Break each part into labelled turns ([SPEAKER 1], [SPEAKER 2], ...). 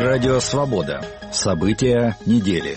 [SPEAKER 1] Радио «Свобода». События недели.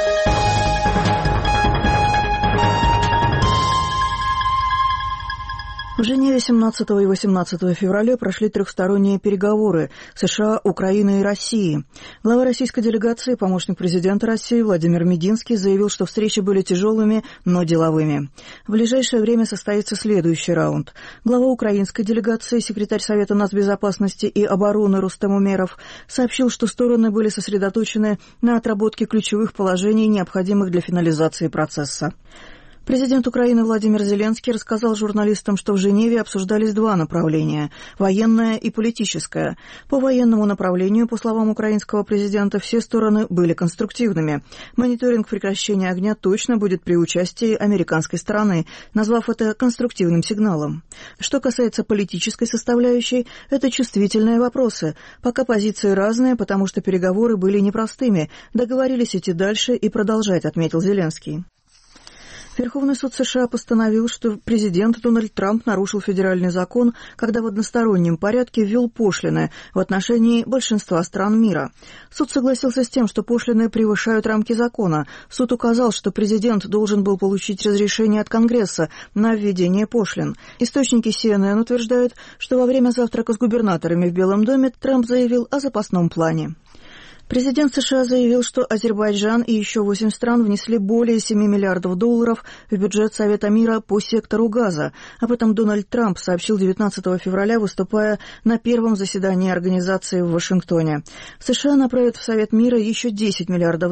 [SPEAKER 2] В Женеве 17 и 18 февраля прошли трехсторонние переговоры США, Украины и России. Глава российской делегации, помощник президента России Владимир Мединский заявил, что встречи были тяжелыми, но деловыми. В ближайшее время состоится следующий раунд. Глава украинской делегации, секретарь Совета нацбезопасности и обороны Рустем Умеров, сообщил, что стороны были сосредоточены на отработке ключевых положений, необходимых для финализации процесса. Президент Украины Владимир Зеленский рассказал журналистам, что в Женеве обсуждались два направления – военное и политическое. По военному направлению, по словам украинского президента, все стороны были конструктивными. Мониторинг прекращения огня точно будет при участии американской стороны, назвав это конструктивным сигналом. Что касается политической составляющей, это чувствительные вопросы. Пока позиции разные, потому что переговоры были непростыми. Договорились идти дальше и продолжать, отметил Зеленский. Верховный суд США постановил, что президент Дональд Трамп нарушил федеральный закон, когда в одностороннем порядке ввел пошлины в отношении большинства стран мира. Суд согласился с тем, что пошлины превышают рамки закона. Суд указал, что президент должен был получить разрешение от Конгресса на введение пошлин. Источники CNN утверждают, что во время завтрака с губернаторами в Белом доме Трамп заявил о запасном плане. Президент США заявил, что Азербайджан и еще 8 стран внесли более $7 миллиардов в бюджет Совета мира по сектору газа. Об этом Дональд Трамп сообщил 19 февраля, выступая на первом заседании организации в Вашингтоне. США направят в Совет мира еще $10 миллиардов,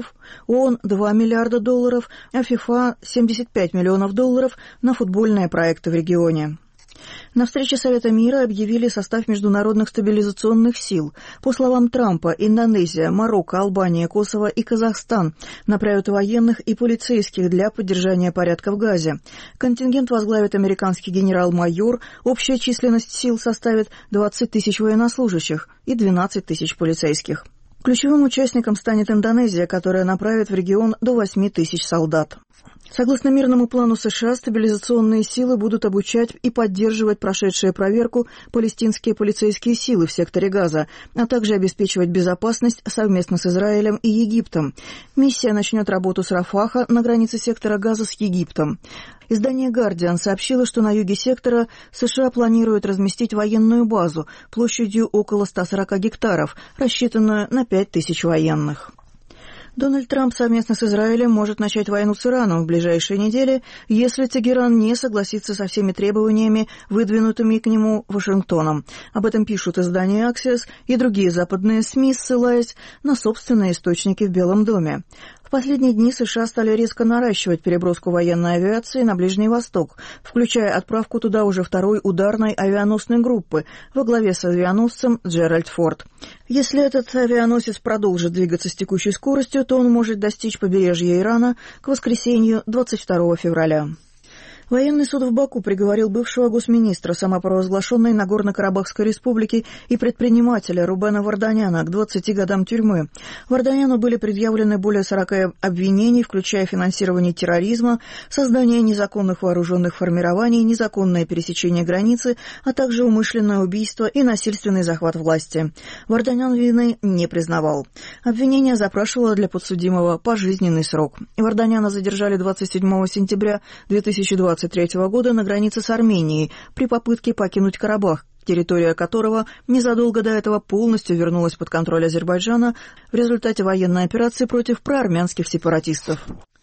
[SPEAKER 2] ООН $2 миллиарда, а ФИФА $75 миллионов на футбольные проекты в регионе. На встрече Совета мира объявили состав международных стабилизационных сил. По словам Трампа, Индонезия, Марокко, Албания, Косово и Казахстан направят военных и полицейских для поддержания порядка в Газе. Контингент возглавит американский генерал-майор. Общая численность сил составит 20 тысяч военнослужащих и 12 тысяч полицейских. Ключевым участником станет Индонезия, которая направит в регион до 8 тысяч солдат. Согласно мирному плану США, стабилизационные силы будут обучать и поддерживать прошедшие проверку палестинские полицейские силы в секторе Газа, а также обеспечивать безопасность совместно с Израилем и Египтом. Миссия начнет работу с Рафаха на границе сектора Газа с Египтом. Издание «Гардиан» сообщило, что на юге сектора США планируют разместить военную базу площадью около 140 гектаров, рассчитанную на 5000 военных. Дональд Трамп совместно с Израилем может начать войну с Ираном в ближайшие недели, если Тегеран не согласится со всеми требованиями, выдвинутыми к нему Вашингтоном. Об этом пишут издания Axios и другие западные СМИ, ссылаясь на собственные источники в Белом доме. В последние дни США стали резко наращивать переброску военной авиации на Ближний Восток, включая отправку туда уже второй ударной авианосной группы во главе с авианосцем Джеральд Форд. Если этот авианосец продолжит двигаться с текущей скоростью, то он может достичь побережья Ирана к воскресенью 22 февраля. Военный суд в Баку приговорил бывшего госминистра самопровозглашенной Нагорно-Карабахской республики и предпринимателя Рубена Варданяна к 20 годам тюрьмы. Варданяну были предъявлены более 40 обвинений, включая финансирование терроризма, создание незаконных вооруженных формирований, незаконное пересечение границы, а также умышленное убийство и насильственный захват власти. Варданян вины не признавал. Обвинение запрашивало для подсудимого пожизненный срок. Варданяна задержали 27 сентября 2023 года на границе с Арменией при попытке покинуть Карабах, территория которого незадолго до этого полностью вернулась под контроль Азербайджана в результате военной операции против проармянских сепаратистов.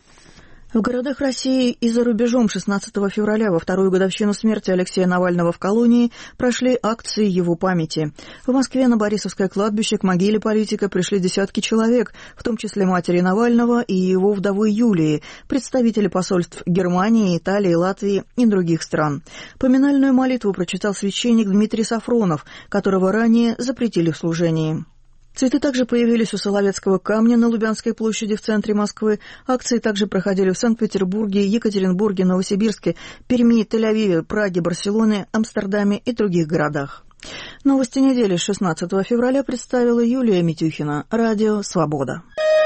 [SPEAKER 2] В городах России и за рубежом 16 февраля, во вторую годовщину смерти Алексея Навального в колонии, прошли акции его памяти. В Москве на Борисовское кладбище к могиле политика пришли десятки человек, в том числе матери Навального и его вдовы Юлии, представители посольств Германии, Италии, Латвии и других стран. Поминальную молитву прочитал священник Дмитрий Сафронов, которого ранее запретили в служении. Цветы также появились у Соловецкого камня на Лубянской площади в центре Москвы. Акции также проходили в Санкт-Петербурге, Екатеринбурге, Новосибирске, Перми, Тель-Авиве, Праге, Барселоне, Амстердаме и других городах. Новости недели с 16 февраля представила Юлия Митюхина. Радио «Свобода».